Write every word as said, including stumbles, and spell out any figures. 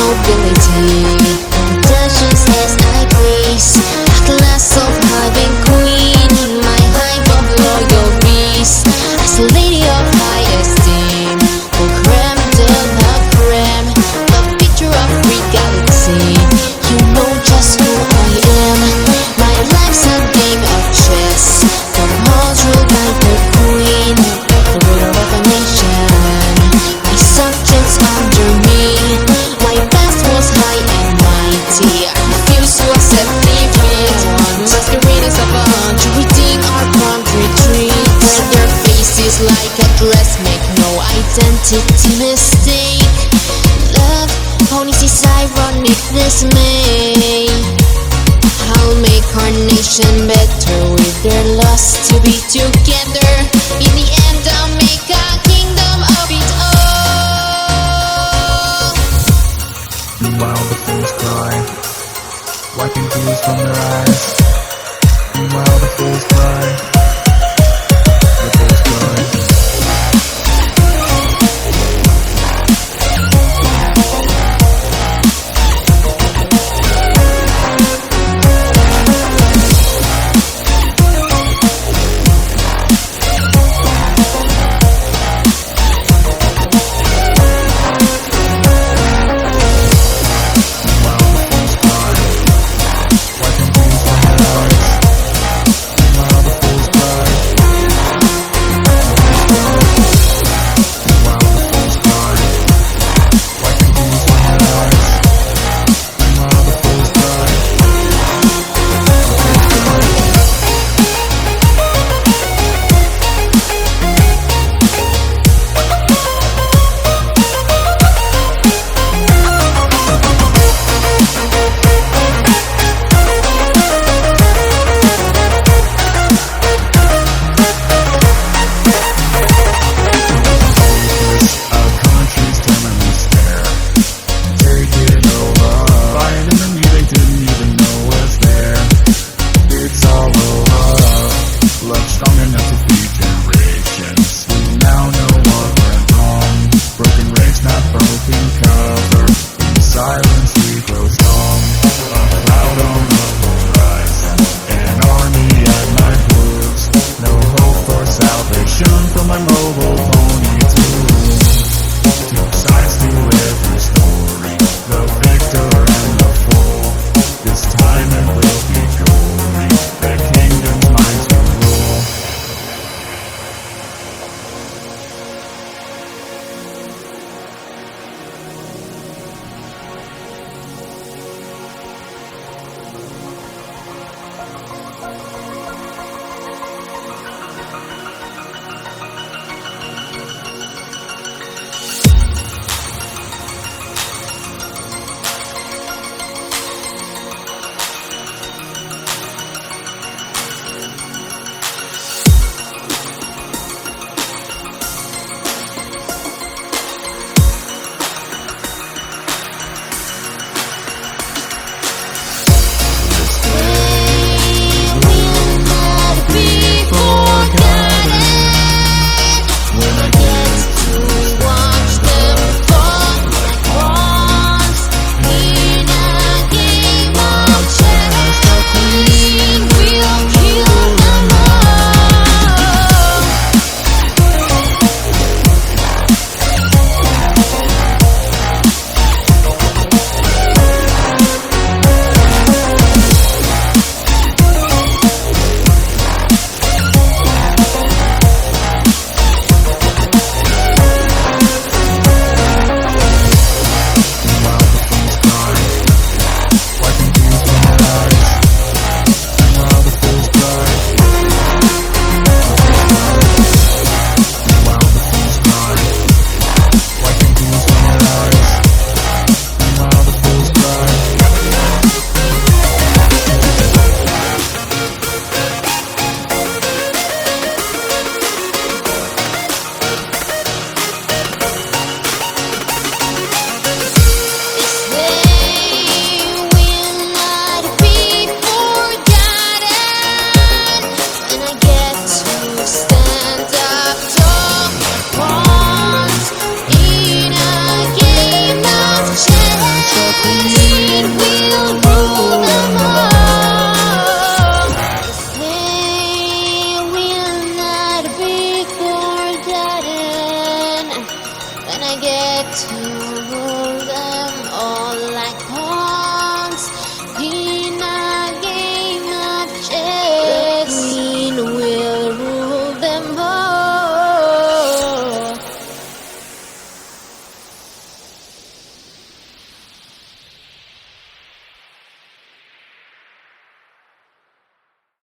nobility. Contentions as I grace, a class of having queen, my hive of loyal beast, as a lady of high esteem, who creme de la creme, the picture of regality. You know just who I am. My life's a game of chess, the halls ruled by the queen, the ruler of a nation. My subjects under me, my past was high and mighty. I refuse to accept defeat. Masqueraders of a hundred redeem our prompt retreat. Wear their faces like a dress, make no identity mistake. Love only sees ironic dismay. I'll make our nation better with their lust to be together. In the end I'll make a kingdom of it all. Meanwhile the fools cry, wiping tears from their eyes. Meanwhile the fools cry, the fools cry. Strong enough to feed generations. We now know what went wrong. Broken ranks, not broken cover. In silence we grow strong. A cloud on the horizon, an army at my hooves. No hope for salvation from my mobile pony.